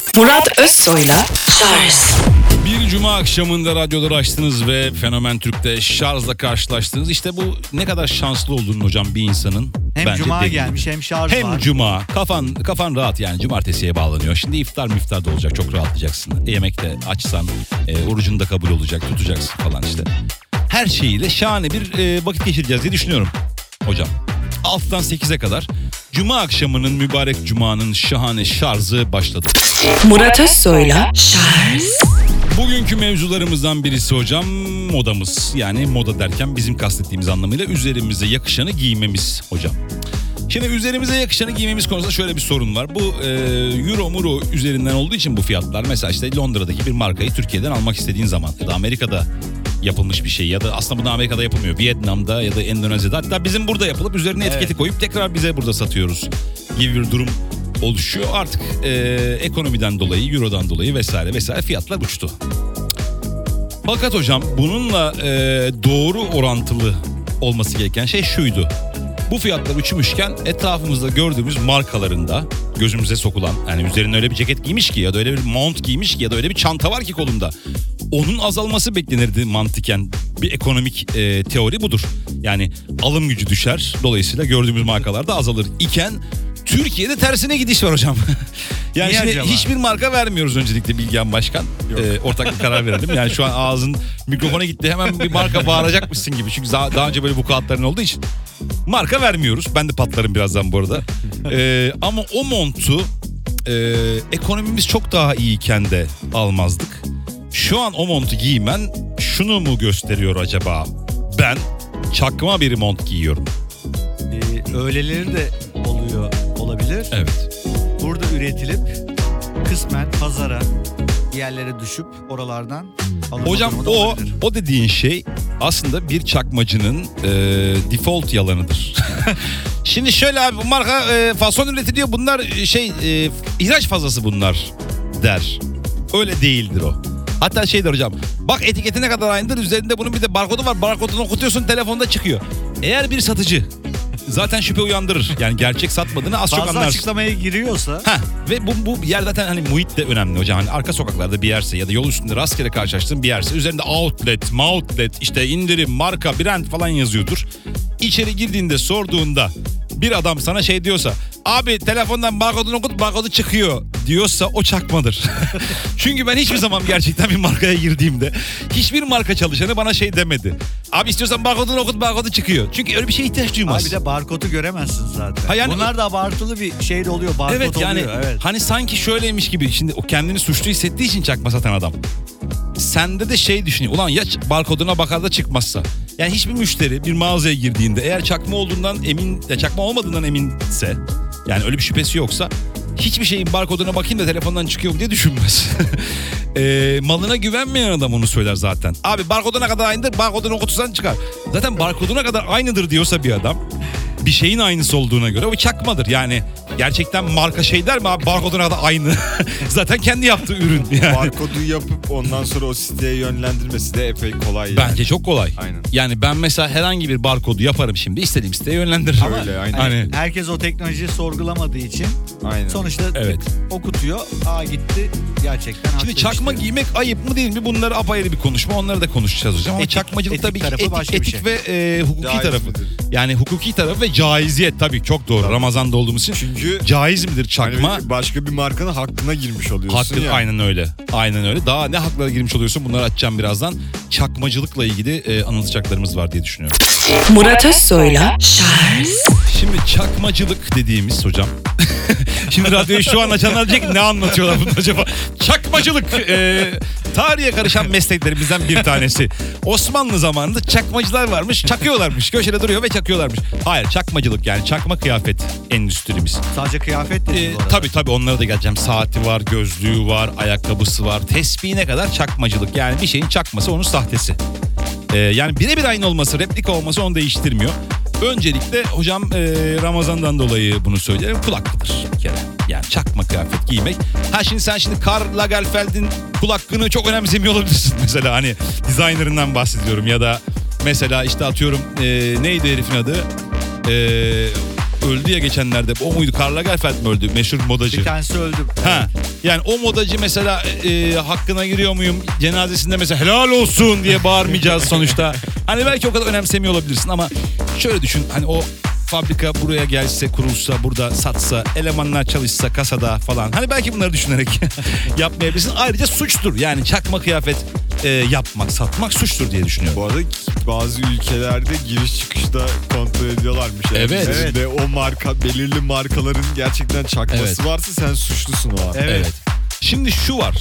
Murat Özsoy'la Şarj. Bir cuma akşamında radyoları açtınız ve Fenomen Türk'te Şarj'la karşılaştınız. İşte bu ne kadar şanslı olduğunu hocam bir insanın. Hem bence cuma dediği gelmiş gibi. hem şarj Hem var. cuma kafan rahat yani cumartesiye bağlanıyor. Şimdi iftar da olacak, çok rahatlayacaksın. Yemekte açsan orucun da kabul olacak, tutacaksın falan işte. Her şeyiyle şahane bir vakit geçireceğiz diye düşünüyorum hocam. 6'dan 8'e kadar cuma akşamının mübarek cumanın şahane şarjı başladı. Murat Özsoy'la Şarj. Bugünkü mevzularımızdan birisi hocam modamız. Yani moda derken bizim kastettiğimiz anlamıyla üzerimize yakışanı giymemiz hocam. Şimdi üzerimize yakışanı giymemiz konusunda şöyle bir sorun var. Bu euro üzerinden olduğu için bu fiyatlar. Mesela işte Londra'daki bir markayı Türkiye'den almak istediğin zaman ya da Amerika'da yapılmış bir şey ya da aslında bunu Amerika'da yapılmıyor. Vietnam'da ya da Endonezya'da, hatta bizim burada yapılıp üzerine etiketi koyup tekrar bize burada satıyoruz gibi bir durum oluşuyor. Artık ekonomiden dolayı, eurodan dolayı vesaire fiyatlar uçtu. Fakat hocam bununla doğru orantılı olması gereken şey şuydu. Bu fiyatlar uçmuşken etrafımızda gördüğümüz markalarında gözümüze sokulan, yani üzerine öyle bir ceket giymiş ki ya da öyle bir mont giymiş ki ya da öyle bir çanta var ki kolunda, onun azalması beklenirdi mantıken. Bir ekonomik teori budur. Yani alım gücü düşer, dolayısıyla gördüğümüz markalarda azalır iken Türkiye'de tersine gidiş var hocam. Yani Niye şimdi acaba? hiçbir marka vermiyoruz öncelikle Bilgehan Başkan. Ortak bir karar verelim. Yani şu an ağzın mikrofona gitti, hemen bir marka bağıracakmışsın gibi. Çünkü daha önce böyle vukuatların olduğu için marka vermiyoruz. Ben de patlarım birazdan bu arada. Ama o montu ekonomimiz çok daha iyiyken de almazdık. Şu an o montu giymen şunu mu gösteriyor acaba? Ben çakma bir mont giyiyorum. Öyleleri de olabilir. Evet. Burada üretilip kısmen pazara, yerlere düşüp oralardan alınma Hocam durumu da o olabilir. dediğin şey aslında bir çakmacının default yalanıdır. Şimdi şöyle abi, bu marka fason üretiliyor, bunlar ihraç fazlası bunlar der. Öyle değildir o. Hatta şeydir hocam, bak etiketi ne kadar aynıdır, üzerinde bunun bir de barkodu var, barkodunu okutuyorsun, telefonda çıkıyor. Eğer bir satıcı zaten şüphe uyandırır, yani gerçek satmadığını az çok Fazla anlarsın. açıklamaya giriyorsa Ve bu yer zaten hani muhit de önemli hocam. Hani arka sokaklarda bir yerse ya da yol üstünde rastgele karşılaştığın bir yerse, üzerinde outlet, işte indirim, marka, brand falan yazıyordur. İçeri girdiğinde sorduğunda bir adam sana şey diyorsa, abi telefondan barkodunu okut, barkodu çıkıyor diyorsa o çakmadır. Çünkü ben hiçbir zaman gerçekten bir markaya girdiğimde hiçbir marka çalışanı bana şey demedi. Abi istiyorsan barkodunu okut, barkodu çıkıyor. Çünkü öyle bir şeye ihtiyaç duymaz. abi de barkodu göremezsin zaten. Ha yani Bunlar da abartılı bir şey de oluyor. Barkod evet yani oluyor. Evet. hani sanki şöyleymiş gibi, şimdi o kendini suçlu hissettiği için çakma satan adam. Sende de şey düşünüyor, ulan ya barkoduna bakar da çıkmazsa. Yani hiçbir müşteri bir mağazaya girdiğinde eğer çakma olduğundan emin, çakma olmadığından eminse, yani öyle bir şüphesi yoksa, hiçbir şeyin barkoduna bakayım da telefondan çıkıyor mu diye düşünmez. Malına güvenmeyen adam onu söyler zaten. Abi barkoduna kadar aynıdır, barkodunu okutursan çıkar. Zaten barkoduna kadar aynıdır diyorsa bir adam, bir şeyin aynısı olduğuna göre o çakmadır. Yani gerçekten marka şey der mi abi, barkoduna kadar aynı. Zaten kendi yaptığı ürün yani. Barkodu yapıp ondan sonra o siteye yönlendirmesi de epey kolay yani. Bence çok kolay. Aynen. Yani ben mesela herhangi bir barkodu yaparım şimdi, istediğim siteye yönlendiririm. Ama öyle, aynen. Hani Herkes o teknolojiyi sorgulamadığı için Aynen. sonuçta evet. okutuyor. Gitti gerçekten. Şimdi haklı çakma işte. giymek ayıp mı değil mi? Bunları apayrı bir konuşma. Onları da konuşacağız hocam. Ama Etik- çakmacılık etik tabii ki tarafı başka bir etik şey. ve hukuki Caiz tarafı. midir? Yani hukuki tarafı ve caiziyet tabii çok doğru. Tabii. Ramazan'da olduğumuz için. Çünkü Caiz midir çakma? hani başka bir markanın hakkına girmiş oluyorsun Hakkı, ya. aynen öyle. Aynen öyle. Daha ne haklara girmiş oluyorsun, bunları açacağım birazdan. Çakmacılıkla ilgili anlatacaklarımız var diye düşünüyorum. Murat Özsoy'la Şarj. Şimdi çakmacılık dediğimiz hocam. Şimdi radyoyu şu an açanlar diyecek, ne anlatıyorlar bunu acaba? Çakmacılık. Tarihe karışan mesleklerimizden bir tanesi. Osmanlı zamanında çakmacılar varmış, çakıyorlarmış. Köşede duruyor ve çakıyorlarmış. Hayır, çakmacılık yani çakma kıyafet endüstrimiz. Sadece kıyafet değil bu arada. Tabii onlara da geleceğim. Saati var, gözlüğü var, ayakkabısı var. Tespihine kadar çakmacılık. Yani bir şeyin çakması onun sahtesi. Yani birebir aynı olması, replika olması onu değiştirmiyor. Öncelikle hocam Ramazan'dan dolayı bunu söylerim, kulaklıdır bir kere. Yani çakma kıyafet giymek. Şimdi sen Karl Lagerfeld'in kulaklığını çok önemsemiyor olabilirsin mesela, hani designerından bahsediyorum ya da mesela işte atıyorum neydi herifin adı? öldü ya geçenlerde. O muydu? Karl Lagerfeld mi öldü? Meşhur modacı. Bir tanesi öldü. Ha. Yani o modacı mesela hakkına giriyor muyum? Cenazesinde mesela helal olsun diye bağırmayacağız sonuçta. Hani belki o kadar önemsemiyor olabilirsin ama şöyle düşün. Hani o fabrika buraya gelse, kurulsa, burada satsa, elemanlar çalışsa kasada falan. Hani belki bunları düşünerek yapmayabilirsin. Ayrıca suçtur. Yani çakma kıyafet yapmak, satmak suçtur diye düşünüyorum. Bu arada bazı ülkelerde giriş çıkışta kontrol ediyorlarmış. Yani Evet. üzerinde o marka, belirli markaların gerçekten çakması Evet. varsa sen suçlusun o an. Evet. Şimdi şu var.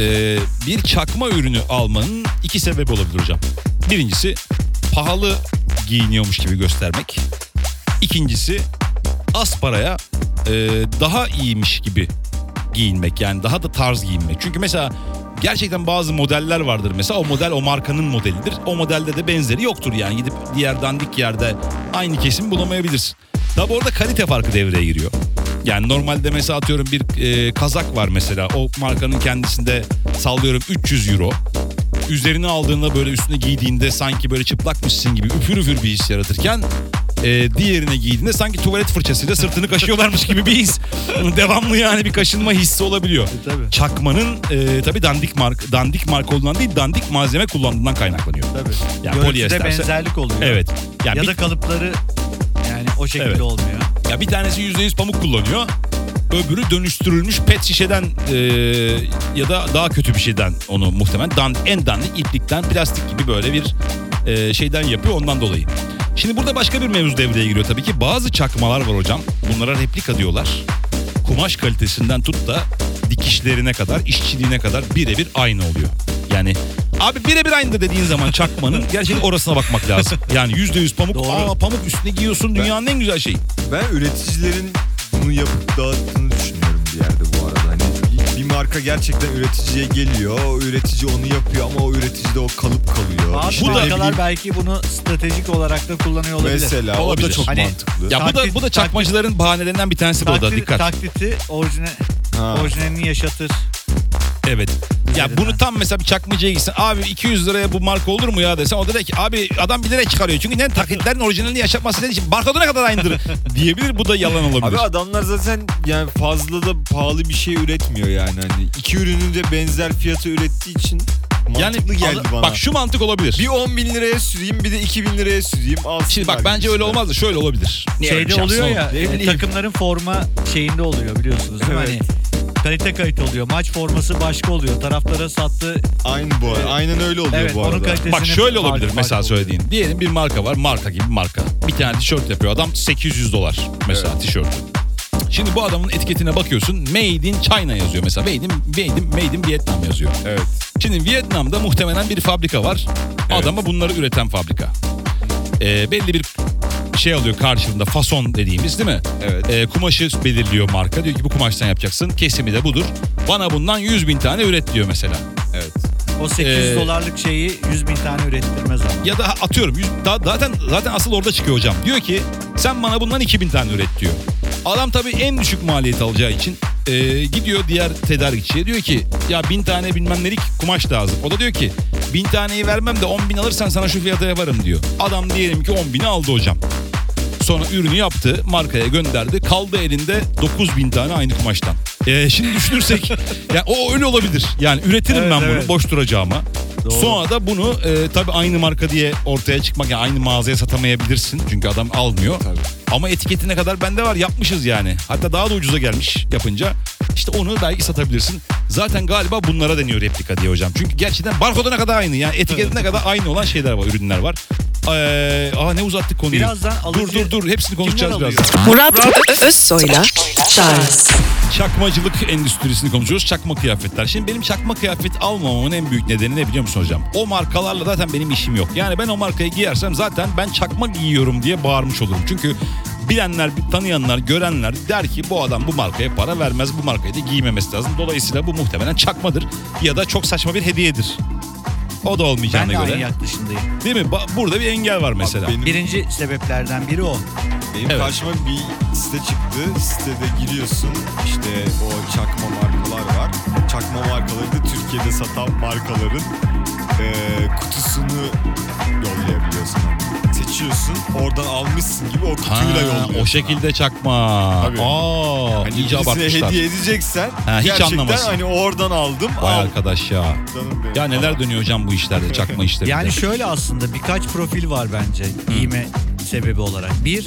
Bir çakma ürünü almanın iki sebebi olabilir hocam. Birincisi pahalı giyiniyormuş gibi göstermek. İkincisi az paraya daha iyiymiş gibi giyinmek. Yani daha da tarz giyinmek. Çünkü mesela gerçekten bazı modeller vardır. Mesela o model o markanın modelidir. O modelde de benzeri yoktur yani. Gidip diğer dandik yerde aynı kesimi bulamayabilirsin. Tabi orada kalite farkı devreye giriyor. Yani normalde mesela atıyorum bir kazak var mesela. O markanın kendisinde sallıyorum 300 euro. Üzerine aldığında böyle üstüne giydiğinde sanki böyle çıplakmışsın gibi üfür üfür bir his yaratırken diğerine giydiğinde sanki tuvalet fırçasıyla sırtını kaşıyorlarmış gibi bir his. Devamlı yani bir kaşınma hissi olabiliyor. Tabii. Çakmanın tabii dandik marka olduğundan değil dandik malzeme kullandığından kaynaklanıyor. Tabii. Yani Görüntüde polyesterse- benzerlik oluyor. Evet. Yani Ya bir, da kalıpları yani o şekilde Evet. olmuyor. ya bir tanesi %100 pamuk kullanıyor. Öbürü dönüştürülmüş pet şişeden ya da daha kötü bir şeyden onu muhtemelen en dandik iplikten plastik gibi böyle bir şeyden yapıyor ondan dolayı. Şimdi burada başka bir mevzu devreye giriyor tabii ki. Bazı çakmalar var hocam. Bunlara replika diyorlar. Kumaş kalitesinden tut da dikişlerine kadar, işçiliğine kadar birebir aynı oluyor. Yani abi birebir aynı dediğin zaman çakmanın gerçekten orasına bakmak lazım. Yani %100 pamuk. Doğru. Pamuk üstüne giyiyorsun dünyanın en güzel şeyi. Ben üreticilerin bunu yapıp dağıttığını düşünüyorum bir yerde bu arada. Hani bir marka gerçekten üreticiye geliyor. O üretici onu yapıyor ama o üreticide o kalıp kalıyor. Bazı İşte ne markalar bileyim, belki bunu stratejik olarak da kullanıyor olabilir. mesela Olabilir. o da çok Hani- mantıklı. Ya bu da çakmacıların bahanelerinden bir tanesi bu da dikkat. Takliti Ha. orijinalini yaşatır. Evet. Ya Üzerinden. bunu tam mesela bir çakmacıya gitsen abi 200 liraya bu marka olur mu ya desen o da der ki abi adam 1 liraya çıkarıyor. Çünkü ne taklitlerin orijinalini yaşatması dediği için barkodu ne kadar aynıdır diyebilir. Bu da yalan olabilir. Abi adamlar zaten yani fazla da pahalı bir şey üretmiyor yani. Hani iki ürünü de benzer fiyata ürettiği için mantıklı geldi bana. Bak şu mantık olabilir. Bir 10 bin liraya süreyim bir de 2 bin liraya süreyim. Şimdi bak bence öyle olmaz da şöyle olabilir. Şeyde oluyor ya Ne bileyim. takımların forma şeyinde oluyor biliyorsunuz değil mi? Evet. Hani kalite kayıt oluyor. Maç forması başka oluyor. Taraftara sattığı Aynı bu arada. Aynen öyle oluyor evet, bu onun arada. kalitesini Bak şöyle olabilir farklı mesela oluyor. söylediğin. Diyelim bir marka var. Marka gibi bir marka. Bir tane tişört yapıyor adam $800 mesela tişörtü. Şimdi bu adamın etiketine bakıyorsun. Made in China yazıyor mesela. Made in Vietnam yazıyor. Evet. Şimdi Vietnam'da muhtemelen bir fabrika var. Evet. Adama bunları üreten fabrika. Belli bir şey alıyor karşılığında fason dediğimiz değil mi? Evet. Kumaşı belirliyor marka. Diyor ki bu kumaştan yapacaksın. Kesimi de budur. Bana bundan 100.000 tane üret diyor mesela. Evet. O 800 dolarlık şeyi 100 bin tane ürettirmez ama. Ya da atıyorum zaten asıl orada çıkıyor hocam. Diyor ki sen bana bundan 2.000 tane üret diyor. Adam tabii en düşük maliyet alacağı için gidiyor diğer tedarikçiye diyor ki ya 1000 tane bilmem nelik kumaş lazım. O da diyor ki 1000 taneyi vermem de 10.000 alırsan sana şu fiyata yaparım diyor. Adam diyelim ki 10.000'i aldı hocam. Sonra ürünü yaptı, markaya gönderdi. Kaldı elinde 9.000 tane aynı kumaştan. Şimdi düşünürsek yani o öyle olabilir. Yani üretirim Evet, ben bunu evet. boş duracağıma. Doğru. Sonra da bunu tabii aynı marka diye ortaya çıkmak yani aynı mağazaya satamayabilirsin. Çünkü adam almıyor. Tabii. Ama etiketine kadar bende var yapmışız yani. Hatta daha da ucuza gelmiş yapınca. İşte onu belki satabilirsin. Zaten galiba bunlara deniyor replika diye hocam. Çünkü gerçekten barkoduna kadar aynı. Yani etiketine kadar aynı olan şeyler var, ürünler var. Ne uzattık konuyu. Birazdan alıcı Dur. Hepsini konuşacağız kimler birazdan. alıyor? Murat Özsoy'la Charles Çakmacılık endüstrisini konuşuyoruz. Çakma kıyafetler. Şimdi benim çakma kıyafet almamamın en büyük nedeni ne biliyor musun hocam? O markalarla zaten benim işim yok. Yani ben o markayı giyersem zaten ben çakma giyiyorum diye bağırmış olurum. Çünkü bilenler, tanıyanlar, görenler der ki bu adam bu markaya para vermez. Bu markayı da giymemesi lazım. Dolayısıyla bu muhtemelen çakmadır. Ya da çok saçma bir hediyedir. O da Ben olmayacağına de aynı göre. yaklaşımdayım. Değil mi? Burada bir engel var mesela. Benim, Birinci sebeplerden biri o. Evet. karşıma bir site çıktı. Sitede giriyorsun. İşte o çakma markalar var. Çakma markaları da Türkiye'de satan markaların kutusunu yollayabiliyorsun. açıyorsun. Oradan almışsın gibi o kutuyla yolluyor. O şekilde çakma. Tabii. Hani iyice birisine abartmışlar. hediye edeceksen Hiç gerçekten anlamazsın. hani oradan aldım. Vay al. arkadaş ya. Canım benim. Ya neler dönüyor hocam bu işlerde, çakma işlerinde. Yani şöyle aslında birkaç profil var bence giyme sebebi olarak. Bir,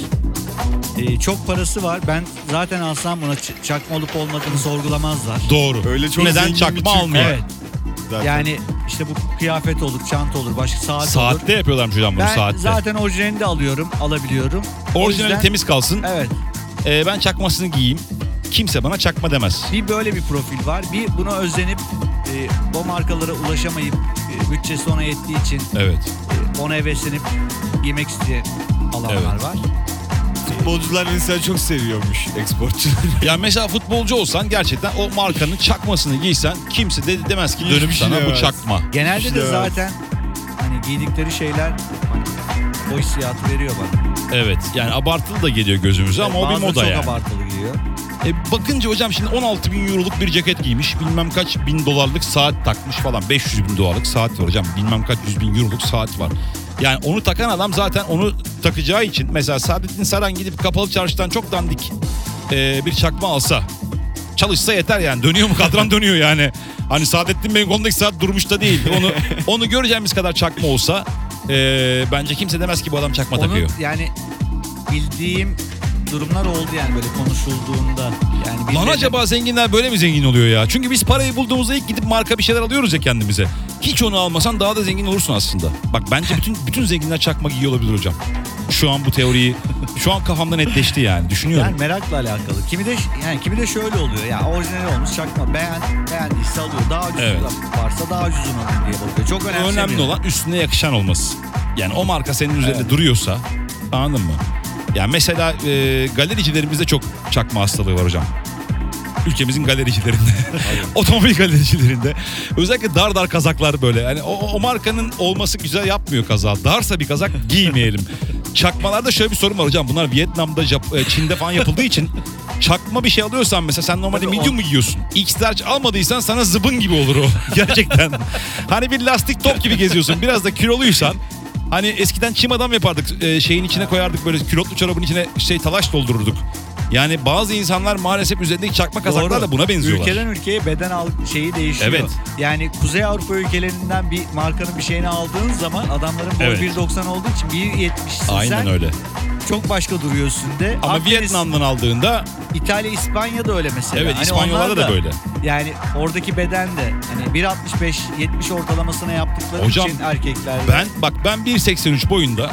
çok parası var. Ben zaten alsam buna çakma olup olmadığını sorgulamazlar. Doğru. Öyle çok Neden zengin bir çakma Türk almıyor? var. Evet. Zaten. Yani işte bu kıyafet olur, çanta olur, başka saat olur. Saatte yapıyorlarmış hocam bunu, Ben saatte. zaten orijinalini de alabiliyorum. O Orijinali yüzden- temiz kalsın. Evet. Ben çakmasını giyeyim. Kimse bana çakma demez. Bir böyle bir profil var. Bir buna özenip o markalara ulaşamayıp bütçesi ona yettiği için Evet. ona heveslenip giymek isteyen alanlar Evet. var. Futbolcular mesela çok seviyormuş eksportçuları. Ya mesela futbolcu olsan gerçekten o markanın çakmasını giysen kimse de demez ki Hiçbir dönüp şey sana bu demez. çakma. Genelde de İşte zaten hani giydikleri şeyler hani o hissiyatı veriyor bana. Evet, yani abartılı da geliyor gözümüze ama o bir Bazıları moda çok yani. abartılı giyiyor. Bakınca hocam şimdi 16 bin euroluk bir ceket giymiş. Bilmem kaç bin dolarlık saat takmış falan. 500 bin dolarlık saat var hocam. Bilmem kaç 100 bin euroluk saat var. Yani onu takan adam zaten onu takacağı için mesela Saadettin Saran gidip kapalı çarşıdan çok dandik bir çakma alsa, çalışsa yeter yani. Dönüyor mu? Kadran dönüyor yani. Hani Saadettin Bey'in konudaki saat durmuş da değil. Onu göreceğimiz kadar çakma olsa bence kimse demez ki bu adam çakma Onun takıyor. yani bildiğim durumlar oldu yani böyle konuşulduğunda. Yani Lan birilerine- acaba zenginler böyle mi zengin oluyor ya? Çünkü biz parayı bulduğumuzda ilk gidip marka bir şeyler alıyoruz ya kendimize. Hiç onu almasan daha da zengin olursun aslında. Bak bence bütün zenginler çakma giyiyor olabilir hocam. Şu an bu teoriyi, şu an kafamda netleşti yani. Düşünüyorum. Yani merakla alakalı. Kimi de şöyle oluyor. Ya orijinali olmuş çakma. Beğendiyse alıyor. Daha ucuz Evet. varsa daha ucuzunu alayım diye bakıyor. Çok önemli. Önemli olan üstüne yakışan olması. Yani o marka senin üzerinde duruyorsa, anladın mı? Yani mesela galericilerimizde çok çakma hastalığı var hocam. Ülkemizin galericilerinde, otomobil galericilerinde özellikle dar kazaklar böyle. Yani o markanın olması güzel yapmıyor kazağı. Darsa bir kazak giymeyelim. Çakmalarda şöyle bir sorun var hocam. Bunlar Vietnam'da, Çin'de falan yapıldığı için çakma bir şey alıyorsan mesela sen normalde Tabii medium mu giyiyorsun? X-large almadıysan sana zıbın gibi olur o. Gerçekten. Hani bir lastik top gibi geziyorsun. Biraz da kiloluysan. Hani eskiden çim adam yapardık. Şeyin içine koyardık böyle külotlu çorabın içine talaş doldururduk. Yani bazı insanlar maalesef üzerindeki çakma kazaklar da buna benziyorlar. Ülkeden ülkeye beden şeyi değişiyor. Evet. Yani Kuzey Avrupa ülkelerinden bir markanın bir şeyini aldığın zaman adamların boyu Evet. 1.90 olduğu için 1.70'sin Aynen sen. öyle. Çok başka duruyor üstünde. Ama Akdeniz, Vietnam'dan aldığında İtalya, İspanya da öyle mesela. evet, Hani İspanyollarda onlar da böyle. Yani oradaki beden de hani 1.65-70 ortalamasına yaptıkları Hocam, için erkekler. Ben 1.83 boyunda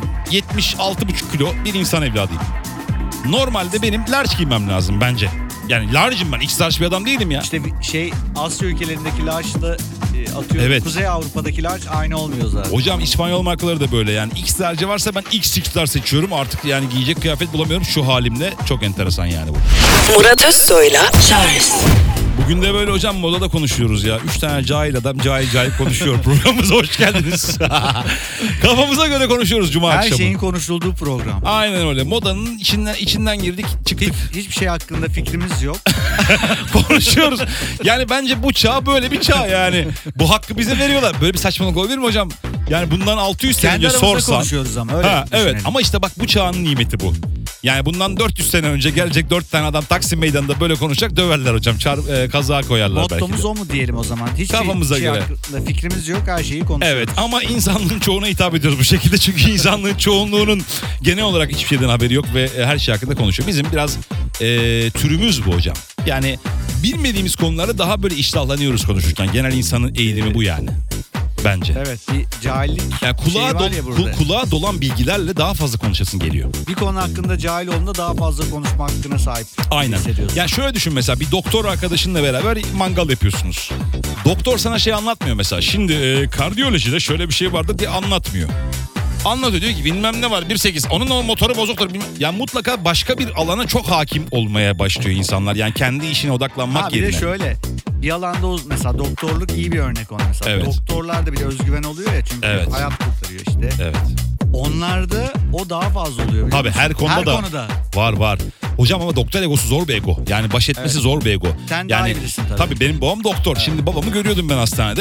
76,5 kilo bir insan evladıyım. Normalde benim large giymem lazım bence. Yani large'ım ben. X-large bir adam değilim ya. İşte Asya ülkelerindeki large'la atıyorum. Evet. Kuzey Avrupa'daki large aynı olmuyor zaten. Hocam İspanyol markaları da böyle yani. X-large varsa ben XX'lar seçiyorum. Artık yani giyecek kıyafet bulamıyorum şu halimle. Çok enteresan yani bu. Murat Özsoy'la Charles Bugün de böyle hocam modada konuşuyoruz ya. 3 tane cahil adam cahil konuşuyor. Programımıza hoş geldiniz. Kafamıza göre konuşuyoruz cuma Her akşamı. şeyin konuşulduğu program. Aynen öyle. Modanın içinden girdik çıktık. Hiçbir şey hakkında fikrimiz yok. Konuşuyoruz. Yani bence bu çağ böyle bir çağ yani. Bu hakkı bize veriyorlar. Böyle bir saçmalık olabilir mi hocam? Yani bundan 600 sene Kendi önce aramızda sorsan. konuşuyoruz ama öyle Evet düşünelim. ama işte bak bu çağın nimeti bu. Yani bundan 400 sene önce gelecek 4 tane adam Taksim Meydanı'nda böyle konuşacak, döverler hocam. Kazağa koyarlar belki Mottomuz de. o mu diyelim o zaman? Hiçbir Kafamıza şey göre. hakkında fikrimiz yok. Her şeyi konuşuyoruz. Evet ama insanlığın çoğuna hitap ediyoruz bu şekilde. Çünkü insanlığın çoğunluğunun genel olarak hiçbir şeyden haberi yok ve her şey hakkında konuşuyor. Bizim biraz türümüz bu hocam. Yani bilmediğimiz konuları daha böyle iştahlanıyoruz konuşurken. Genel insanın eğilimi bu yani. Bence. Evet, bir cahillik Yani şeyi var ya burada. kulağa dolan bilgilerle daha fazla konuşasın geliyor. Bir konu hakkında cahil olduğunda daha fazla konuşma hakkına sahip Aynen. hissediyorsun. Yani şöyle düşün mesela bir doktor arkadaşınla beraber mangal yapıyorsunuz. Doktor sana şey anlatmıyor mesela. Şimdi kardiyolojide şöyle bir şey vardı diye anlatmıyor. Anlatıyor diyor ki bilmem ne var 1.8 onun o motoru bozuktur. Yani mutlaka başka bir alana çok hakim olmaya başlıyor insanlar. Yani kendi işine odaklanmak Bir yerine. de şöyle bir alanda mesela doktorluk iyi bir örnek ona mesela. Evet. Doktorlarda bir de özgüven oluyor ya çünkü Evet. hayat kurtarıyor işte. Evet. Onlarda o daha fazla oluyor. biliyor Tabii musun? her konuda var. Hocam ama doktor egosu zor bir ego. Yani baş etmesi zor bir ego. Sen daha yani, iyi bilirsin tabii. Tabii benim babam doktor. Şimdi babamı görüyordum ben hastanede.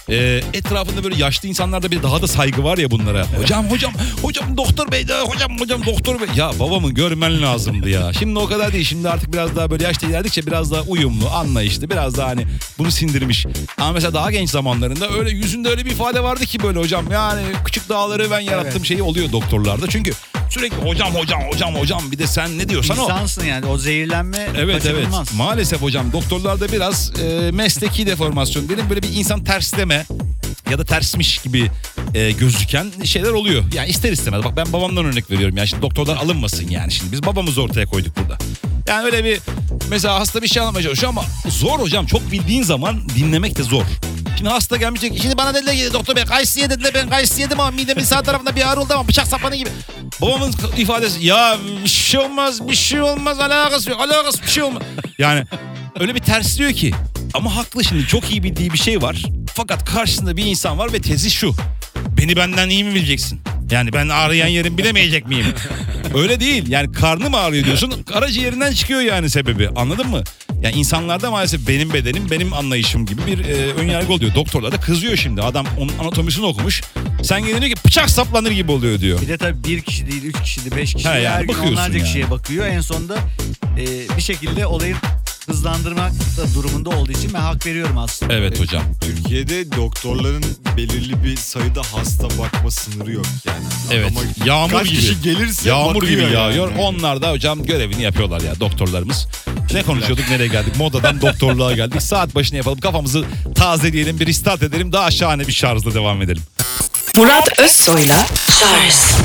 Etrafında böyle yaşlı insanlarda bir daha da saygı var ya bunlara. Hocam doktor bey de hocam doktor bey. Ya babamı görmen lazımdı ya. Şimdi o kadar değil. Şimdi artık biraz daha böyle yaşta ilerledikçe biraz daha uyumlu, anlayışlı, biraz daha hani bunu sindirmiş. Ama mesela daha genç zamanlarında öyle yüzünde öyle bir ifade vardı ki böyle hocam yani küçük dağları ben yarattığım şeyi oluyor doktorlarda. Çünkü sürekli hocam bir de sen ne diyorsan o. İnsansın yani, o zehirlenme Evet. kaçınılmaz. Maalesef hocam doktorlarda biraz mesleki deformasyon diyelim, böyle bir insan tersleme ya da tersmiş gibi gözüken şeyler oluyor. Yani ister istemez. Bak ben babamdan örnek veriyorum. Yani şimdi doktorlar alınmasın yani. Şimdi biz babamızı ortaya koyduk burada. Yani öyle bir mesela hasta bir şey anlatmaya çalışıyor ama zor hocam. Çok bildiğin zaman dinlemek de zor. Şimdi hasta gelmeyecek. Şimdi bana dediler ki doktor bey kayısı ye dediler. Ben kayısı yedim ama midemin sağ tarafında bir ağrı oldu ama bıçak sapanı gibi. Babamın ifadesi ya bir şey olmaz alakası yok bir şey olmaz. Yani öyle bir tersliyor ki. Ama haklı, şimdi çok iyi bildiği bir şey var. Fakat karşısında bir insan var ve tezi şu. Beni benden iyi mi bileceksin? Yani ben ağrıyan yerim bilemeyecek miyim? Öyle değil. Yani karnım ağrıyor diyorsun. Karaciğerinden çıkıyor yani sebebi. Anladın mı? Yani insanlarda maalesef benim bedenim, benim anlayışım gibi bir önyargı oluyor. Doktorlar da kızıyor şimdi. Adam onun anatomisini okumuş. Sen geliyor diyor ki bıçak saplanır gibi oluyor diyor. Bir de tabii bir kişi değil, 3 kişi değil, 5 kişi He değil. yani Her gün bakıyorsun onlarca yani. kişiye bakıyor. En sonunda bir şekilde olayın hızlandırmak da durumunda olduğu için ben hak veriyorum aslında. Evet hocam. Türkiye'de doktorların belirli bir sayıda hasta bakma sınırı yok yani. Evet. Adama Yağmur kaç gibi. kişi gelirse Yağmur bakıyor gibi yani. yağıyor. Onlar da hocam görevini yapıyorlar ya doktorlarımız. Ne konuşuyorduk, nereye geldik? Modadan doktorluğa geldik. Saat başına yapalım, kafamızı tazeleyelim, bir restart edelim. Daha şahane bir şarjla devam edelim. Murat Özsoy'la Charles.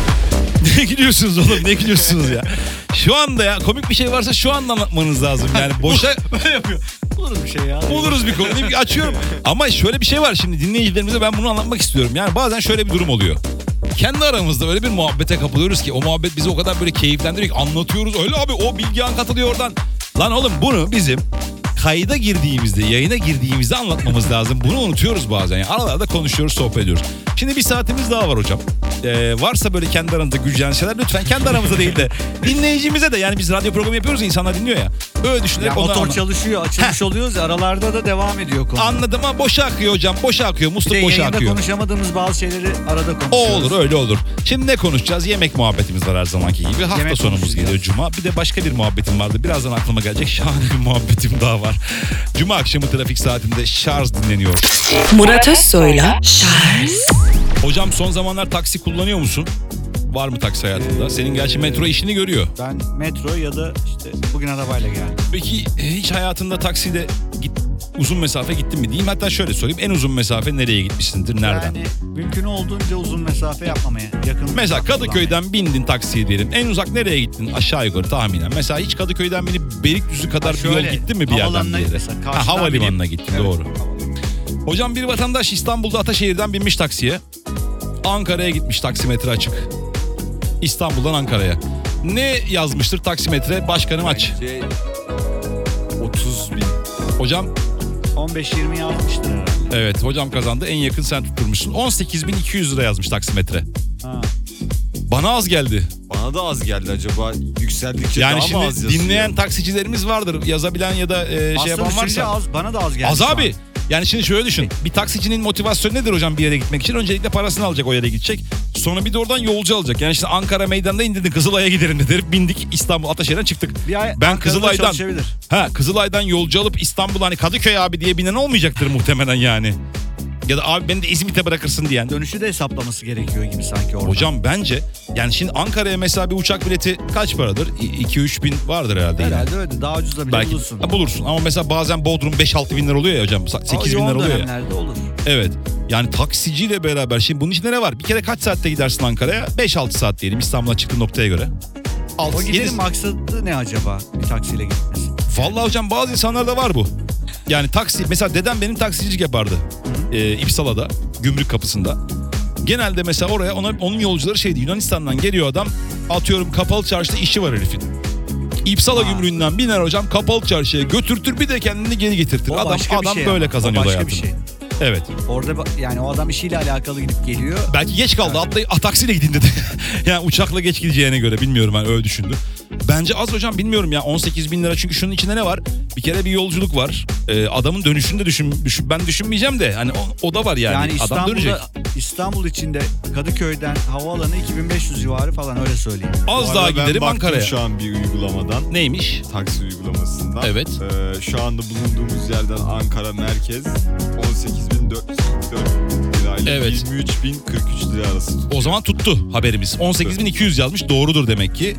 Ne gülüyorsunuz oğlum, ne gülüyorsunuz ya? Şu anda ya komik bir şey varsa şu anda anlatmanız lazım. Yani boşa Böyle yapıyor. Buluruz bir şey ya. buluruz bir konu. Açıyorum. Ama şöyle bir şey var, şimdi dinleyicilerimize ben bunu anlatmak istiyorum. Yani bazen şöyle bir durum oluyor. Kendi aramızda öyle bir muhabbete kapılıyoruz ki o muhabbet bizi o kadar böyle keyiflendiriyor ki anlatıyoruz. Öyle abi o Bilgehan katılıyor oradan. Lan oğlum bunu bizim kayda girdiğimizde, yayına girdiğimizde anlatmamız lazım. Bunu unutuyoruz bazen. Yani aralarda konuşuyoruz, sohbet ediyoruz. Şimdi bir saatimiz daha var hocam. Varsa böyle kendi aranızda güleceğin şeyler lütfen kendi aramızda değil de dinleyicimize de, yani biz radyo programı yapıyoruz ya, insanlar dinliyor ya. Öyle düşünerek Yani onu motor anlat. çalışıyor, açılmış oluyoruz ya, aralarda da devam ediyor konu. Anladım ama boşa akıyor hocam. Boşa akıyor. Bir Musluk de boşa yayında akıyor. konuşamadığımız bazı şeyleri arada O konuşuyoruz. olur, öyle olur. Şimdi ne konuşacağız? Yemek muhabbetimiz var her zamanki gibi. Hafta Yemek sonumuz konuşacağız. geliyor Cuma. Bir de başka bir muhabbetim vardı. Birazdan aklıma gelecek. Şahane bir muhabbetim daha var. Cuma akşamı trafik saatinde şarj dinleniyor. Murat Özsoy'la Charles. Hocam son zamanlar taksi kullanıyor musun? Var mı taksi hayatında? Senin gerçi metro işini görüyor. Ben metro ya da işte bugün arabayla geldim. Peki hiç hayatında taksiyle uzun mesafe gittin mi diyeyim. Hatta şöyle sorayım. En uzun mesafe nereye gitmişsindir? Nereden? Yani mümkün olduğunca uzun mesafe yapmamaya yakın. Mesela mesafe Kadıköy'den bindin taksiye diyelim. En uzak nereye gittin? Aşağı yukarı tahminen. Mesela hiç Kadıköy'den binip Beylikdüzü kadar bir yol şöyle, gittin mi bir yerden bir havalanına yere? mesela, karşıdan Havalimanına binip- gittin, Evet, doğru. havalimanına. Hocam bir vatandaş İstanbul'da Ataşehir'den binmiş taksiye. Ankara'ya gitmiş, taksimetre açık. İstanbul'dan Ankara'ya. Ne yazmıştır taksimetre? Başkanım aç. Bence 30 bin. Hocam 15-20 yazmıştır herhalde. evet, hocam kazandı. En yakın sen tutturmuşsun. 18.200 lira yazmış taksimetre. Ha. Bana az geldi. Bana da az geldi acaba. Yükseldikçe Yani daha mı az şimdi yazıyor? dinleyen taksicilerimiz vardır. Yazabilen ya da şey Aslında yapan düşününce varsa. az, bana da az geldi. Az şu an. abi. Yani şimdi şöyle düşün. Bir taksicinin motivasyonu nedir hocam bir yere gitmek için? Öncelikle parasını alacak, o yere gidecek. Sonra bir de oradan yolcu alacak. Yani işte Ankara meydanda indirdin, Kızılay'a giderim dedir. Bindik, İstanbul Ataşehir'den çıktık. Bir ay Ben Ankara'da Kızılay'dan çalışabilir. Kızılay'dan yolcu alıp İstanbul hani Kadıköy abi diye binen olmayacaktır muhtemelen yani. Ya da abi beni de İzmit'e bırakırsın diyen. Dönüşü de hesaplaması gerekiyor gibi sanki orada. Hocam bence yani şimdi Ankara'ya mesela bir uçak bileti kaç paradır? 2-3 bin vardır herhalde yine. Herhalde öyle. Daha ucuza bile Belki bulursun. bulursun ama mesela bazen Bodrum 5-6 bin lira oluyor ya hocam. 8 bin lira Yoğun oluyor ya. dönemlerde olur. Evet. Yani taksiciyle beraber şimdi bunun içinde ne var? Bir kere kaç saatte gidersin Ankara'ya? 5-6 saat diyelim İstanbul'a çıktığın noktaya göre. O 6 giderin maksadı ne acaba bir taksiyle gitmesi? Vallahi hocam bazı insanlarda var bu. Yani taksi mesela dedem benim taksicilik yapardı. İpsala'da, gümrük kapısında. Genelde mesela oraya onun yolcuları şeydi, Yunanistan'dan geliyor adam, atıyorum Kapalı Çarşı'da işi var herifin. İpsala gümrüğünden biner hocam, Kapalı Çarşı'ya götürtür, bir de kendini geri getirtir. O Adam başka bir şey böyle ama. kazanıyor O başka hayatını. bir şey. Evet. Orada yani o adam işiyle alakalı gidip geliyor. Belki geç kaldı, taksiyle gidin dedi. Yani uçakla geç gideceğine göre bilmiyorum, ben öyle düşündüm. Bence az hocam, bilmiyorum ya, 18 bin lira, çünkü şunun içinde ne var? Bir kere bir yolculuk var. Adamın dönüşünü de ben düşünmeyeceğim de hani o da var yani. Yani Adam dönecek. İstanbul içinde Kadıköy'den havaalanı 2500 civarı falan, öyle söyleyeyim. Az Bu daha arada ben giderim baktım Ankara'ya. şu an bir uygulamadan. Neymiş? Taksi uygulamasından. Evet. Şu anda bulunduğumuz yerden Ankara merkez 18.444 lirayla Evet. 23.043 lira arası tutuyor. O zaman tuttu haberimiz. 18.200 yazmış. Doğrudur demek ki.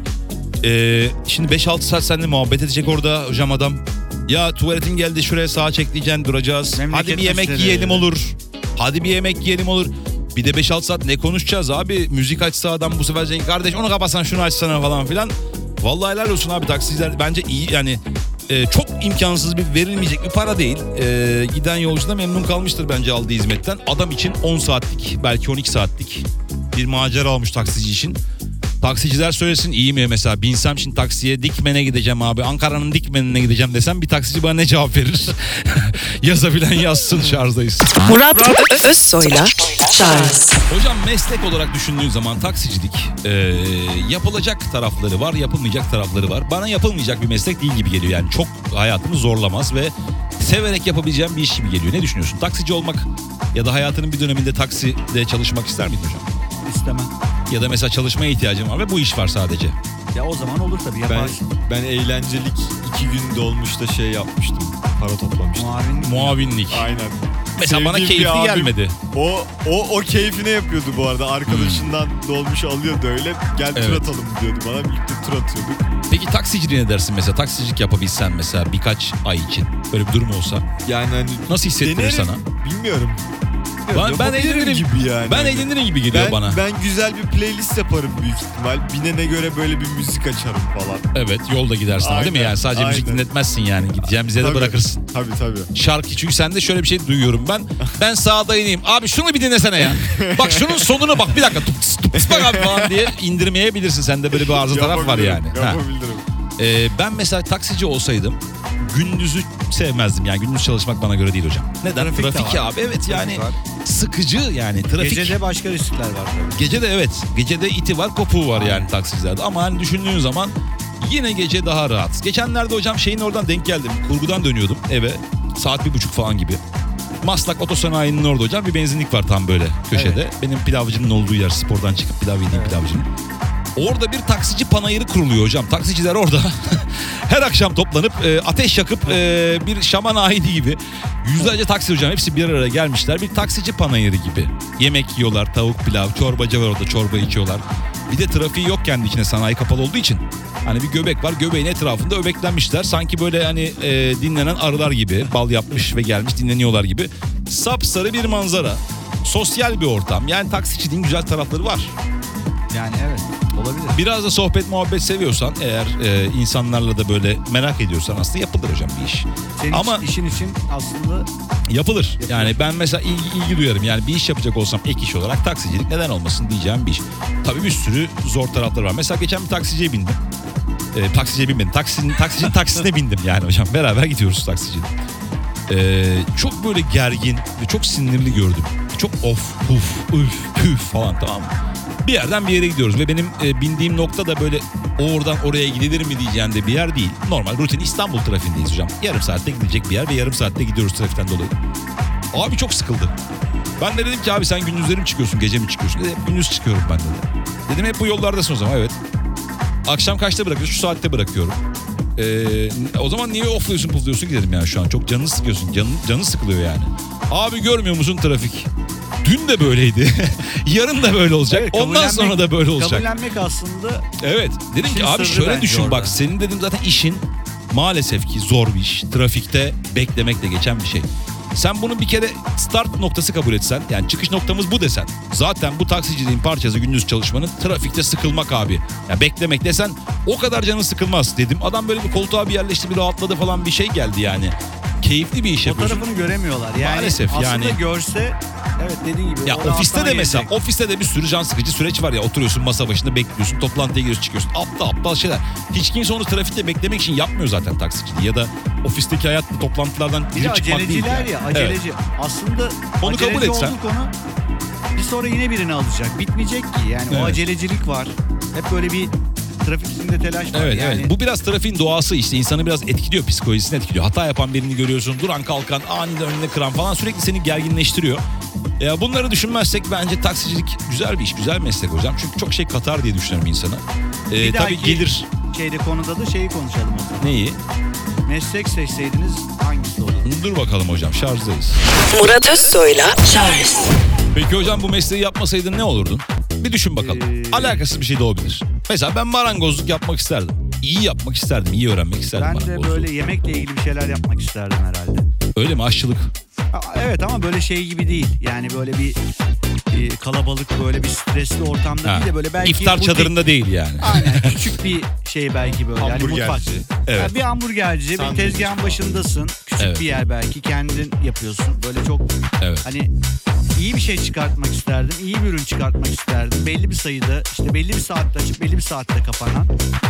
Şimdi 5-6 saat seninle muhabbet edecek orada hocam adam. Ya tuvaletin geldi, şuraya sağa çek diyeceksin, duracağız. Memleket Hadi bir yemek müşterileri. yiyelim olur. Hadi bir yemek yiyelim olur. Bir de 5-6 saat ne konuşacağız abi? Müzik açsa adam bu sefer diyecek, kardeş onu kapatsan şunu açsana falan filan. Vallahi helal olsun abi, taksiciler bence iyi yani. Çok imkansız, bir verilmeyecek bir para değil. Giden yolcu da memnun kalmıştır bence aldığı hizmetten. Adam için 10 saatlik belki 12 saatlik bir macera almış taksici için. Taksiciler söylesin, iyi mi mesela, binsem şimdi taksiye, Dikmen'e gideceğim abi, Ankara'nın Dikmen'ine gideceğim desem bir taksici bana ne cevap verir? Yazabilen yazsın, şarjdayız. Murat Özsoy'la Charles. Hocam meslek olarak düşündüğün zaman taksicilik yapılacak tarafları var, yapılmayacak tarafları var. Bana yapılmayacak bir meslek değil gibi geliyor, yani çok hayatımı zorlamaz ve severek yapabileceğim bir iş gibi geliyor. Ne düşünüyorsun? Taksici olmak ya da hayatının bir döneminde takside çalışmak ister miydin hocam? İstemem. Ya da mesela çalışmaya ihtiyacım var ve bu iş var sadece. Ya o zaman olur tabii, yaparsın. Ben eğlencelik 2 gün dolmuşta şey yapmıştım. Para toplamıştım. Muavinlik. Aynen. Mesela bana Sevdiğim keyifli bir abim, gelmedi. O keyfine yapıyordu bu arada. Arkadaşından dolmuş alıyordu öyle. Gel tur Evet. atalım diyordu bana. Birlikte tur atıyorduk. Peki taksiciliğe ne dersin mesela? Taksicilik yapabilsen mesela birkaç ay için, böyle bir durum olsa Yani hani nasıl hissettirir denerim, sana? Bilmiyorum. Ben Yapabilirim eğlenirim gibi yani. Ben eğlenirim gibi geliyor bana. Ben güzel bir playlist yaparım büyük ihtimal. Binene göre böyle bir müzik açarım falan. Evet, yolda gidersin ama değil mi? Aynen, Yani sadece müzik aynen. dinletmezsin yani. Gideceğim bize de Tabii, bırakırsın. Tabii. Şarkı, çünkü sende şöyle bir şey duyuyorum ben. Ben sağda ineyim. Abi şunu bir dinlesene ya. Bak şunun sonuna bak, bir dakika. Tups bak abi falan diye indirmeyebilirsin. Sende böyle bir arıza taraf var yani. Ha. Yapabilirim. Ben mesela taksici olsaydım gündüzü sevmezdim. Yani gündüz çalışmak bana göre değil hocam. Neden? Trafik de Trafik var. abi. Evet yani var. sıkıcı yani trafik. Gecede başka riskler var tabii. Gecede evet. Gecede iti var, kopuğu var yani taksilerde. Ama hani düşündüğün zaman yine gece daha rahat. Geçenlerde hocam şeyin oradan denk geldim. Kurgudan dönüyordum eve. Saat 1:30 falan gibi. Maslak Otosanayi'nin orada hocam bir benzinlik var tam böyle köşede. Evet. Benim pilavcının olduğu yer, spordan çıkıp pilav yediğim pilavcının. Orada bir taksici panayırı kuruluyor hocam. Taksiciler orada her akşam toplanıp ateş yakıp bir şaman ayini gibi yüzlerce taksi hocam hepsi bir araya gelmişler. Bir taksici panayırı gibi. Yemek yiyorlar, tavuk pilav, çorbacı var orada, çorba içiyorlar. Bir de trafiği yok kendi içine, sanayi kapalı olduğu için. Hani bir göbek var, göbeğin etrafında öbeklenmişler. Sanki böyle hani dinlenen arılar gibi, bal yapmış ve gelmiş dinleniyorlar gibi. Sapsarı bir manzara. Sosyal bir ortam. Yani taksiciliğin güzel tarafları var. Yani evet, olabilir. Biraz da sohbet muhabbet seviyorsan eğer, insanlarla da böyle merak ediyorsan aslında yapılır hocam bir iş. Senin Ama işin için aslında yapılır. Yani ben mesela ilgi duyarım. Yani bir iş yapacak olsam ek iş olarak taksicilik neden olmasın diyeceğim bir iş. Tabii bir sürü zor tarafları var. Mesela geçen bir taksiciye bindim. Taksiciye binmedim. Taksicinin taksisine bindim yani hocam. Beraber gidiyoruz taksiciyle. Çok böyle gergin ve çok sinirli gördüm. Çok of, puf, üf, püf falan, tamam mı? Bir yerden bir yere gidiyoruz ve benim bindiğim nokta da böyle oradan oraya gidilir mi diyeceğim de bir yer değil. Normal rutin İstanbul trafiğindeyiz hocam. Yarım saatte gidecek bir yer ve yarım saatte gidiyoruz trafikten dolayı. Abi çok sıkıldı. Ben de dedim ki abi sen gündüzleri mi çıkıyorsun, gece mi çıkıyorsun? Dedi, gündüz çıkıyorum ben dedi. Dedim hep bu yollardasın o zaman, evet. Akşam kaçta bırakıyorsun? Şu saatte bırakıyorum. O zaman niye ofluyorsun pufluyorsun ki dedim yani şu an. Çok canını sıkıyorsun. Canı sıkılıyor yani. Abi görmüyor musun trafik? Dün de böyleydi. Yarın da böyle olacak. Evet, ondan sonra da böyle olacak. Kabullenmek aslında. Evet. Dedim İşin ki abi sırrı şöyle bence düşün orada. bak, senin dedim zaten işin maalesef ki zor bir iş. Trafikte beklemekle geçen bir şey. Sen bunu bir kere start noktası kabul etsen, yani çıkış noktamız bu desen, zaten bu taksiciliğin parçası gündüz çalışmanın trafikte sıkılmak abi. Ya beklemek desen o kadar canın sıkılmaz dedim. Adam böyle bir koltuğa bir yerleşti, bir rahatladı falan, bir şey geldi yani. Keyifli bir iş O yapıyorsun. tarafını göremiyorlar. Yani Maalesef aslında yani. görse, evet dediğin gibi. Ya o ofiste rahatlama de mesela, gelecek. ofiste de bir sürü can sıkıcı süreç var ya. Oturuyorsun masa başında bekliyorsun, toplantıya giriyorsun çıkıyorsun. Aptal şeyler. Hiç kimse onu trafikte beklemek için yapmıyor zaten taksiciliği. Ya da ofisteki hayatta toplantılardan Bir de girip çıkmak değil. aceleciler yani. ya, Evet. aceleci. Aslında Onu kabul aceleci etsen. olduk onu. Bir sonra yine birini alacak. Bitmeyecek ki. Yani Evet. o acelecilik var. Hep böyle bir trafik içinde telaş var. Evet, yani evet. Bu biraz trafiğin doğası işte. İnsanı biraz etkiliyor, psikolojisini etkiliyor. Hata yapan birini görüyorsun, duran kalkan, aniden önüne kıran falan sürekli seni gerginleştiriyor. Ya bunları düşünmezsek bence taksicilik güzel bir iş, güzel meslek hocam. Çünkü çok şey katar diye düşünüyorum insana. bir Tabii dahaki gelir. konuda da şeyi konuşalım o zaman. Neyi? Meslek seçseydiniz hangisi olurdu? Dur bakalım hocam, şarjdayız. Murat Özsoy'la Charles. Peki hocam bu mesleği yapmasaydın ne olurdun? Bir düşün bakalım. Alakasız bir şey de olabilir. Mesela ben marangozluk yapmak isterdim. İyi yapmak isterdim, iyi öğrenmek isterdim Ben de marangozluğu. böyle yemekle ilgili bir şeyler yapmak isterdim herhalde. Öyle mi, aşçılık? Evet ama böyle şey gibi değil. Yani böyle bir kalabalık, böyle bir stresli ortamda Ha. değil de böyle belki İftar butik- çadırında değil yani. Aynen, küçük bir şey belki böyle. Yani Hamburgerci. mutfak. Evet. Yani bir hamburgerci, bir Sandviç tezgahın falan. başındasın. Küçük Evet. bir yer belki, kendin yapıyorsun. Böyle çok Evet. hani iyi bir şey çıkartmak isterdim. İyi bir ürün çıkartmak isterdim. Belli bir sayıda, işte belli bir saatte açıp belli bir saatte kapanan.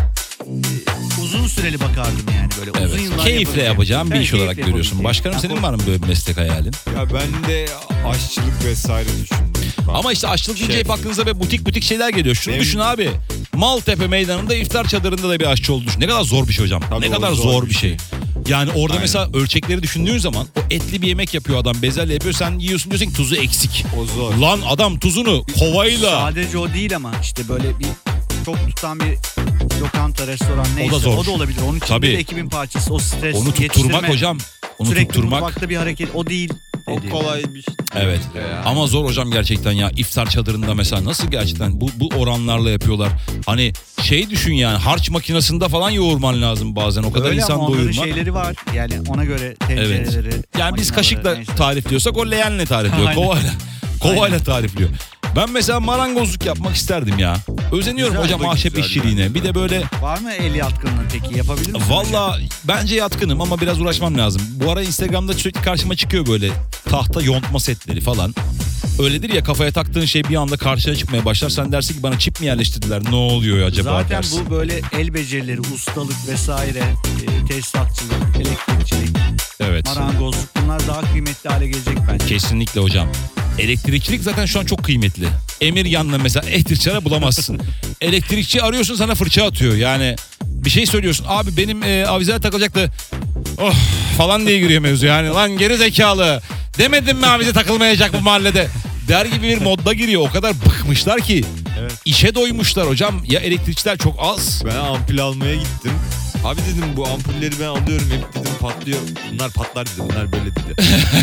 Uzun süreli bakardım yani böyle. Uzun Evet. yıllar Keyifle yapabileceğim. yapacağım bir Evet, iş olarak keyifle görüyorsun. yapabileceğim. Başkanım senin var mı böyle bir meslek hayalin? Ya ben de aşçılık vesaire düşündüm. Ama işte aşçılık deyince Şef. hep aklınıza böyle butik şeyler geliyor. Şunu Benim- düşün abi. Maltepe meydanında iftar çadırında da bir aşçı oldu düşün. Ne kadar zor bir şey hocam. Tabii ne o kadar zor zor bir bir şey. Yani orada Aynen. mesela ölçekleri düşündüğün zaman o etli bir yemek yapıyor adam, bezelye yapıyor, sen yiyorsun diyorsun ki tuzu eksik. O zor. Lan adam tuzunu kovayla. Sadece o değil ama işte böyle bir çok tutan bir lokanta, restoran neyse zor. o da olabilir. Onun içinde Tabii. de ekibin parçası, o stres, Onu tutturmak yetiştirme, hocam. Onu sürekli tutturmak. mutfakta bir hareket o değil. O dediğim. kolay bir şey. Evet. Ya. Ama zor hocam gerçekten ya. İftar çadırında mesela nasıl gerçekten bu oranlarla yapıyorlar. Hani şey düşün yani, harç makinesinde falan yoğurman lazım bazen. O kadar Öyle insan ama onların doyurma. şeyleri var. Yani ona göre tencereleri. Evet. Yani biz makineleri, kaşıkla neyse. tarifliyorsak o leğenle tarifliyor. Aynen. Kovayla Aynen. tarifliyor. Ben mesela marangozluk yapmak isterdim ya. Özeniyorum Güzel, hocam bak ahşap güzel işçiliğine. Bir de böyle Var mı el yatkınlığı peki? Yapabilir misin? valla bence yatkınım ama biraz uğraşmam lazım. Bu ara Instagram'da sürekli karşıma çıkıyor böyle tahta yontma setleri falan. Öyledir ya, kafaya taktığın şey bir anda karşına çıkmaya başlar. Sen dersin ki bana çip mi yerleştirdiler, ne oluyor acaba Zaten dersin. bu böyle el becerileri, ustalık vesaire, tesisatçılık, elektrikçilik, Evet. marangozluk bunlar daha kıymetli hale gelecek bence. Kesinlikle hocam. Elektrikçilik zaten şu an çok kıymetli. Emir yanına mesela çare bulamazsın. Elektrikçi arıyorsun, sana fırça atıyor. Yani bir şey söylüyorsun. Abi benim avizeler takılacaktı. Oh falan diye giriyor mevzu yani. Lan geri zekalı. Demedim mi avize takılmayacak bu mahallede? Der gibi bir modda giriyor. O kadar bıkmışlar ki. Evet. İşe doymuşlar hocam. Ya elektrikçiler çok az. Ben ampul almaya gittim. Abi dedim bu ampulleri ben alıyorum hep dedim patlıyor. Bunlar patlar dedi, bunlar böyle dedi.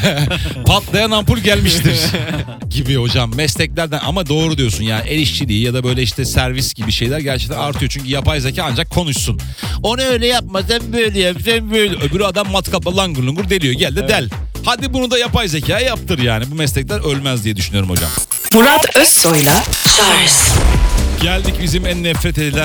Patlayan ampul gelmiştir gibi hocam mesleklerden. Ama doğru diyorsun yani, el işçiliği ya da böyle işte servis gibi şeyler gerçekten artıyor. Çünkü yapay zeka ancak konuşsun. Onu öyle yapma, sen böyle yap, sen böyle. Öbürü adam matkapla langur lungur deliyor, gel de del. Hadi bunu da yapay zekaya yaptır yani. Bu meslekler ölmez diye düşünüyorum hocam. Murat Özsoy'la Charles. Geldik bizim en nefret edilen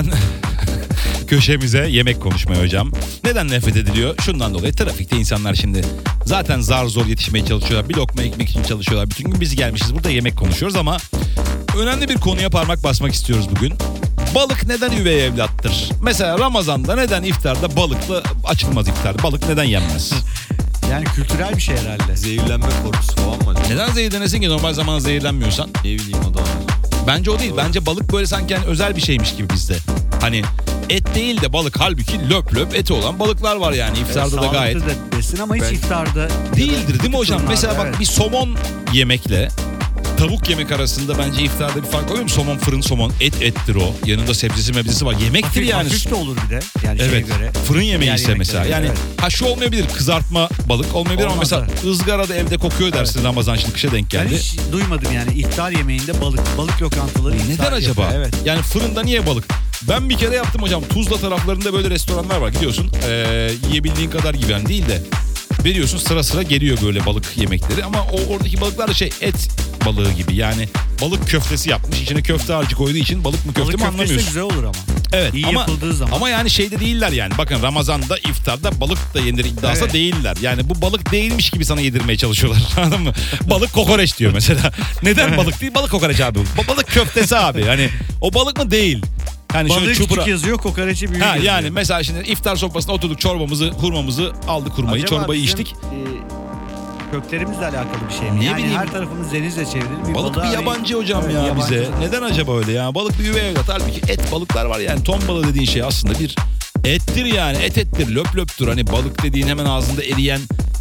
köşemize, yemek konuşmaya hocam. Neden nefret ediliyor? Şundan dolayı, trafikte insanlar şimdi zaten zar zor yetişmeye çalışıyorlar. Bir lokma ekmek için çalışıyorlar. Bütün gün biz gelmişiz burada yemek konuşuyoruz ama önemli bir konuya parmak basmak istiyoruz bugün. Balık neden üvey evlattır? Mesela Ramazan'da neden iftarda balıkla açılmaz iftar? Balık neden yenmez? Yani kültürel bir şey herhalde. Zehirlenme korkusu falan mı acaba? Neden zehirlenesin ki normal zamanda zehirlenmiyorsan? Ne bileyim o da var. Bence o değil. Bence balık böyle sanki yani özel bir şeymiş gibi bizde. Hani et değil de balık, halbuki löp löp eti olan balıklar var yani iftarda da gayet. Sağlıklı da besin ama hiç Ben- iftarda Değildir değil mi hocam? Fırınlarda, Mesela bak evet. bir somon yemekle tavuk yemek arasında bence iftarda bir fark oluyor mu? Somon, fırın somon, ettir o. Yanında sebzesi mebzesi var. Yemektir hafif, yani. hafif de olur bir de. Yani şeye Evet. göre. Fırın yemeği Diğer ise mesela. yemeklere Yani göre, ha şu olmayabilir, kızartma balık olmayabilir ama Olmaz, mesela ızgarada evde kokuyor dersin, Ramazan şimdi kışa denk Ben geldi. hiç duymadım yani iftar yemeğinde balık lokantaları iftar Neden acaba? yapıyor. Evet. Yani fırında niye balık? Ben bir kere yaptım hocam. Tuzla taraflarında böyle restoranlar var. Gidiyorsun yiyebildiğin kadar gibi yani değil de. Veriyorsun, sıra sıra geliyor böyle balık yemekleri. Ama oradaki balıklar da et balığı gibi. Yani balık köftesi yapmış. İçine köfte harcı koyduğu için balık mı köfte Balık mi köftesi de anlamıyorsun. güzel olur ama. Evet, İyi ama, yapıldığı zaman. ama yani şeyde değiller yani. Bakın Ramazan'da iftarda balık da yenir iddiası Evet. değiller. Yani bu balık değilmiş gibi sana yedirmeye çalışıyorlar. Anladın mı? Balık kokoreç diyor mesela. Neden balık değil? Balık kokoreç abi. Balık köftesi abi. Hani o balık mı değil? Hani Balığı şöyle küçük çupra. yazıyor, kokoreçi büyük Ha yazıyor. yani mesela şimdi iftar sofrasına oturduk, çorbamızı, hurmamızı aldık, hurmayı, Acaba çorbayı bizim, içtik. köklerimizle alakalı bir şey mi? Ne Yani bileyim. her tarafımız denizle çevrili. Balık bir balığa yabancı hocam Evet, ya yabancı. bize. Neden acaba öyle ya? Balık bir üvey evlat. Halbuki et balıklar var yani. Ton balığı dediğin şey aslında bir ettir yani. Ettir, löp löptür. Hani balık dediğin hemen ağzında eriyen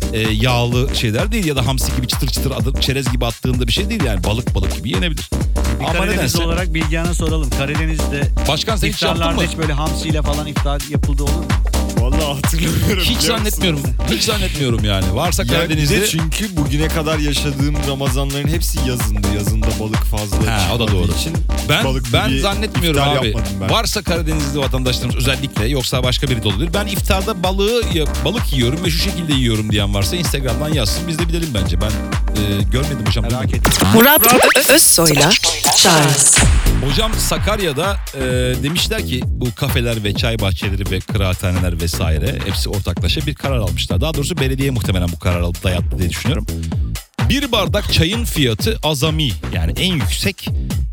yağlı şeyler değil. Ya da hamsi gibi çıtır çıtır çerez gibi attığında bir şey değil yani. Balık gibi yenebilir. Bir Ama Karadeniz nedense. olarak Bilgehan'a soralım. Karadeniz'de Başkan sen hiç yaptın iftarlarda mı? hiç böyle hamsiyle falan iftar yapıldı olur mu? Vallahi hatırlamıyorum. Hiç biliyor zannetmiyorum. musun? Hiç zannetmiyorum yani. Varsa Ya bir de Karadeniz'de. çünkü bugüne kadar yaşadığım Ramazanların hepsi yazındı. Yazında balık fazla Ha, o da çıkmadığı doğru. için Ben balıklı bir zannetmiyorum iftar abi. yapmadım ben. Varsa Karadenizli vatandaşlarımız özellikle yoksa başka biri de olabilir. Ben iftarda balık yiyorum ve şu şekilde yiyorum diyen varsa Instagram'dan yazsın. Biz de bilelim bence. Ben görmedim hocam. Merak duymadım. ettim. Murat Özsoy'la Charles Hocam Sakarya'da demişler ki bu kafeler ve çay bahçeleri ve kıraathaneler vesaire hepsi ortaklaşa bir karar almışlar. Daha doğrusu belediye muhtemelen bu karar alıp dayattı diye düşünüyorum. Bir bardak çayın fiyatı azami yani en yüksek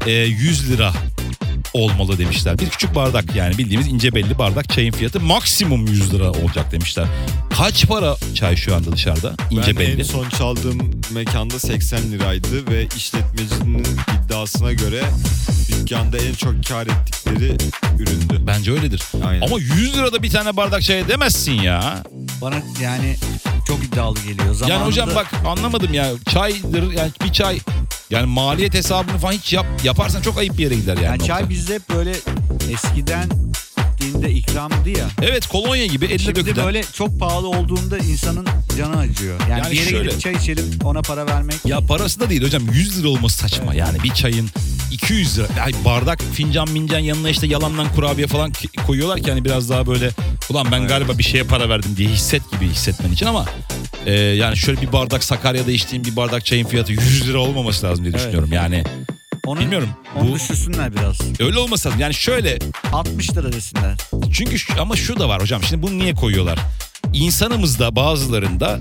100 lira olmalı demişler. Bir küçük bardak yani bildiğimiz ince belli bardak çayın fiyatı maksimum 100 lira olacak demişler. Kaç para çay şu anda dışarıda? İnce Ben belli. en son çaldığım mekanda 80 liraydı ve işletmecinin iddiasına göre dükkanda en çok kar ettikleri üründü. Bence öyledir. Aynen. Ama 100 lirada bir tane bardak çay demezsin ya. Bana yani çok iddialı geliyor. Yani Zamanında hocam bak anlamadım ya. Çaydır yani bir çay yani maliyet hesabını falan hiç yaparsan çok ayıp bir yere gider yani. yani çay nokta. bizde hep böyle eskiden gittiğinde ikramdı ya. Evet kolonya gibi eline Şimdi dökülen. böyle çok pahalı olduğunda insanın canı acıyor. Yani, Yani bir yere şöyle- gidip çay içelim ona para vermek. Ya parası da değil hocam 100 lira olması saçma yani bir çayın 200 lira. Ay bardak fincan mincan yanına işte yalandan kurabiye falan koyuyorlar ki hani biraz daha böyle ulan ben galiba bir şeye para verdim diye gibi hissetmen için ama yani şöyle bir bardak Sakarya'da içtiğim bir bardak çayın fiyatı 100 lira olmaması lazım diye düşünüyorum yani. Onu, Bilmiyorum, Onu bu- düşürsünler biraz. Öyle olmasa lazım. Yani şöyle 60 lira desinler. çünkü ama şu da var hocam. Şimdi bunu niye koyuyorlar? İnsanımızda bazılarında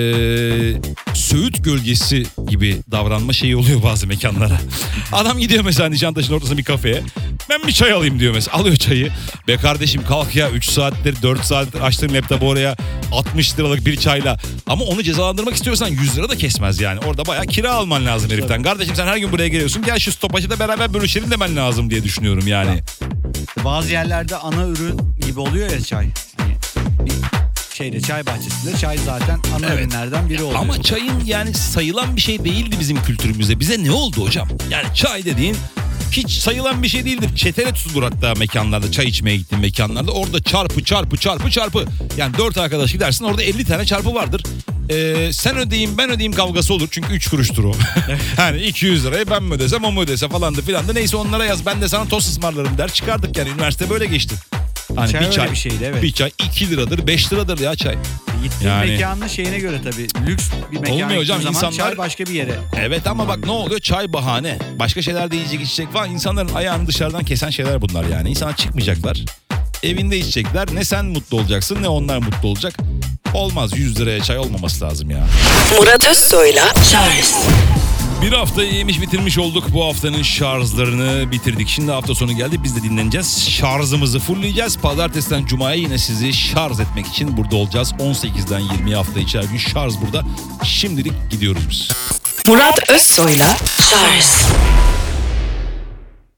Söğüt gölgesi gibi davranma şeyi oluyor bazı mekanlara. Adam gidiyor mesela Nişantaşı'nın ortasında bir kafeye. Ben bir çay alayım diyor mesela. Alıyor çayı. Be kardeşim kalk ya 3 saattir 4 saattir açtığım laptopu oraya 60 liralık bir çayla. Ama onu cezalandırmak istiyorsan 100 lira da kesmez yani. Orada bayağı kira alman lazım heriften. Kardeşim sen her gün buraya geliyorsun. Gel şu stopajı da beraber bölüşelim demen lazım diye düşünüyorum yani. Bazı yerlerde ana ürün gibi oluyor ya çay. Hani bir şeyde çay bahçesinde çay zaten ana Evet. ürünlerden biri oluyor. Ama çayın yani sayılan bir şey değildi bizim kültürümüzde. Bize ne oldu hocam? Yani çay dediğin hiç sayılan bir şey değildir. Çetele tutulur hatta mekanlarda, çay içmeye gittiğin mekanlarda. Orada çarpı. Yani 4 arkadaş gidersin orada 50 tane çarpı vardır. Sen ödeyeyim ben ödeyeyim kavgası olur. Çünkü 3 kuruştur o. Hani 200 lirayı ben mi ödesem o mu ödese falandı filan da. Neyse onlara yaz ben de sana tost ısmarlarım der çıkardık yani. Üniversite böyle geçti. Hani Çay öyle bir şeydi, evet. Bir çay 2 liradır 5 liradır ya çay. Gittiğin Yani- mekanın şeyine göre tabii. Lüks bir mekana Olmuyor gittiğin hocam, zaman insanlar- çay başka bir yere. Evet ama bak ne oluyor? Çay bahane. Başka şeyler de yiyecek içecek falan. İnsanların ayağını dışarıdan kesen şeyler bunlar yani. İnsanlar çıkmayacaklar. Evinde içecekler. Ne sen mutlu olacaksın ne onlar mutlu olacak. Olmaz 100 liraya çay olmaması lazım ya. Murat Özsoy'la Charles Bir haftayı yemiş bitirmiş olduk. Bu haftanın şarjlarını bitirdik. Şimdi hafta sonu geldi. Biz de dinleneceğiz. Şarjımızı fullleyeceğiz. Pazartesiden Cuma'ya yine sizi şarj etmek için burada olacağız. 18'den 20'ye hafta içi her gün şarj burada. Şimdilik gidiyoruz biz. Murat Özsoy'la Charles